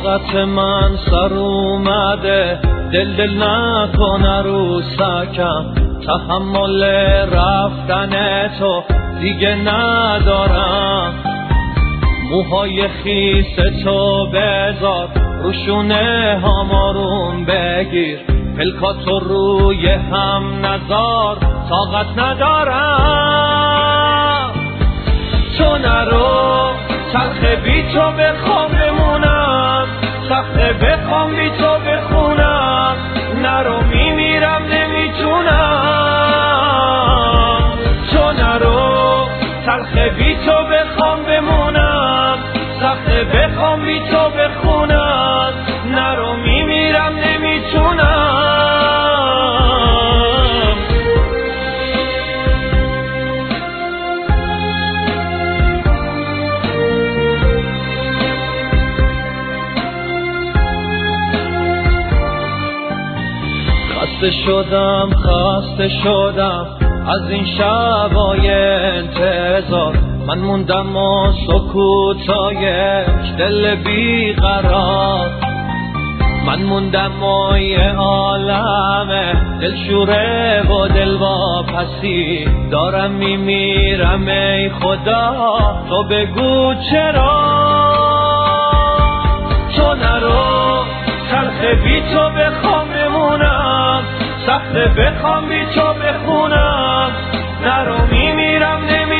طاقت من سر اومده، دل نکن عروسکم، تحمل رفتن تو دیگه ندارم. موهای خیس تو بذار روشونه هام آروم بگیر، پلکاتو روی هم نذار طاقت ندارم. تو نرو تلخ بی تو بخوام بمونم، سخته بخوام بی تو بخونم، نرو میمیرم نمیتونم. تو نرو تلخ بی تو بخوام بمونم، سخته بخوام بی تو بخونم، نرو میمیرم نمیتونم. خسته شدم از این شبای انتظار، من موندم و سکوتای دل بیقرار، من موندم و یه عالمه دلشوره و دل واپسی، دارم میمیرم ای خدا تو بگو چرا. تو نرو تلخ بی تو بخوام بمونم، سخته بخوام بی تو بخونم، نرو میمیرم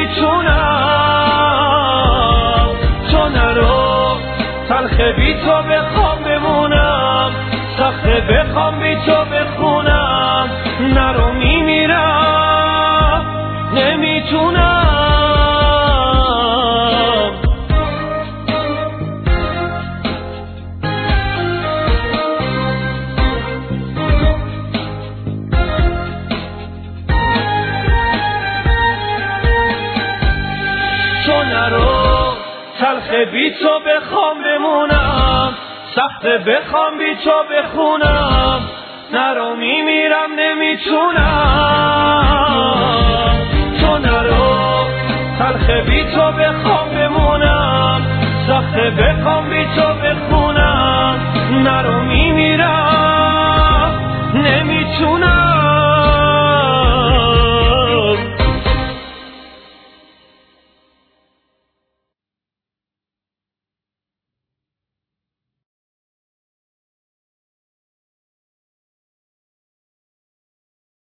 نمیتونم. تو نرو تلخ بی تو بخوام بمونم، سخته بخوام بی تو بخونم، نرو میمیرم نمیتونم. تو نرو تلخ بی تو بخوام بمونم، سخته بخوام بی تو بخونم، نرو میمیرم نمیتونم. تو نرو تلخ بی تو بخوام بمونم، سخته بخوام بی